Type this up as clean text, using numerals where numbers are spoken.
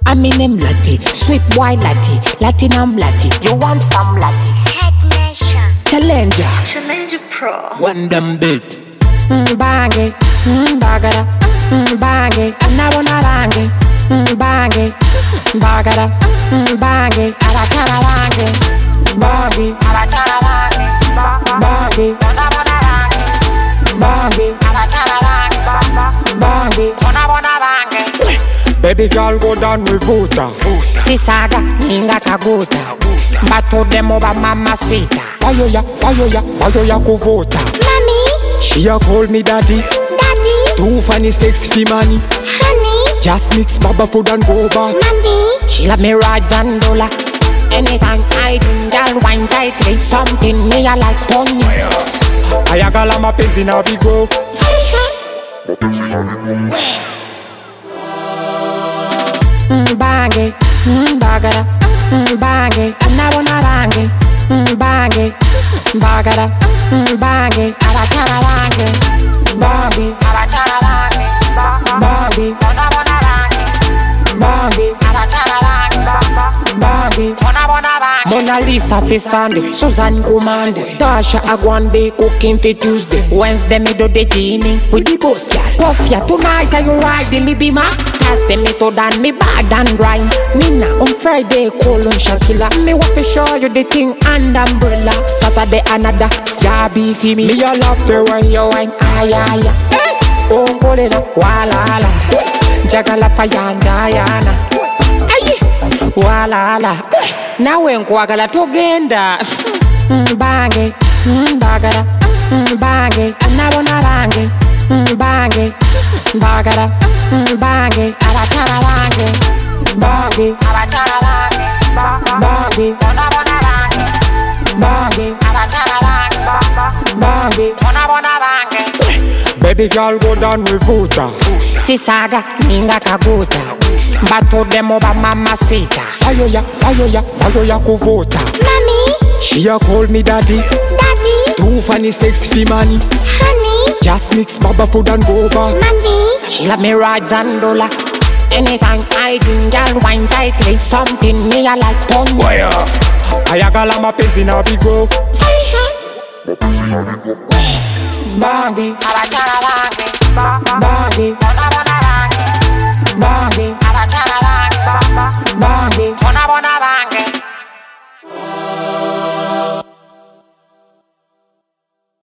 I'm in him Lati, sweet boy Lati, Latinum Lati. You want some Lati? Head Nation. Challenger Pro. One them beat. Bang it, bagada, bang it, and I wanna bang it, bang it, bagada, bang it, abacana bang it, bang it, abacana bang it, bang it, bang it, abacana bang it, bang it. Baby girl go down with Vuta. Sisaga, ninga kaguta, bato demo ba mamacita. Why you ya kuvota? Mommy. She a call me daddy. Daddy. Too funny sex fi money. Honey. Just mix baba food and go back. Mommy. She love me rides and dollar. Anytime I drink, girl wine tightly. Something me I like pony. Ayagala mapenzi na bigo. Bang it, bagada, bang it, and I wanna bang it, bang it, bagada, bang it, abacana bang it, bang it, abacana bang it, bang it, bang it, abacana bang it, bang it, Mona Lisa fi Sunday, Susan Kumande, Tasha Agwande cooking fi Tuesday, Wednesday me do the gymming with the boss girl. Puff ya tonight and you riding me be ma. Thursday me to dan me bad and grind. Nina on Friday call on Shakila. Me want to show you the thing and umbrella. Saturday another jabby fi me. Me a love the way You wine ay ay ay. Oh kolena wala la. Jagala fayanda yana. Ay wala la. Nawe nkwagala togenda. Bang it, bagada, bang it, anabona bang it, bang it, bagada, bang it, abacana bang it, bang it, abacana bang it, bang it, anabona bang it, bang it, abacana bang it, anabona bang it. Baby girl go down with Vuta. Sisaga, ninga kaguta, bato demo ba mamacita. Why you ya kuvota? Mommy. She a call me daddy. Daddy. Too funny sex fi money. Honey. Just mix baba food and go back. Mommy. She love me rides and dollar. Anytime I drink, girl wine tightly. Something me I like pony. Ayagala mapenzi na bigo. Bang it, abacana bang it, bang it, bang it, abacana bang it, bang it.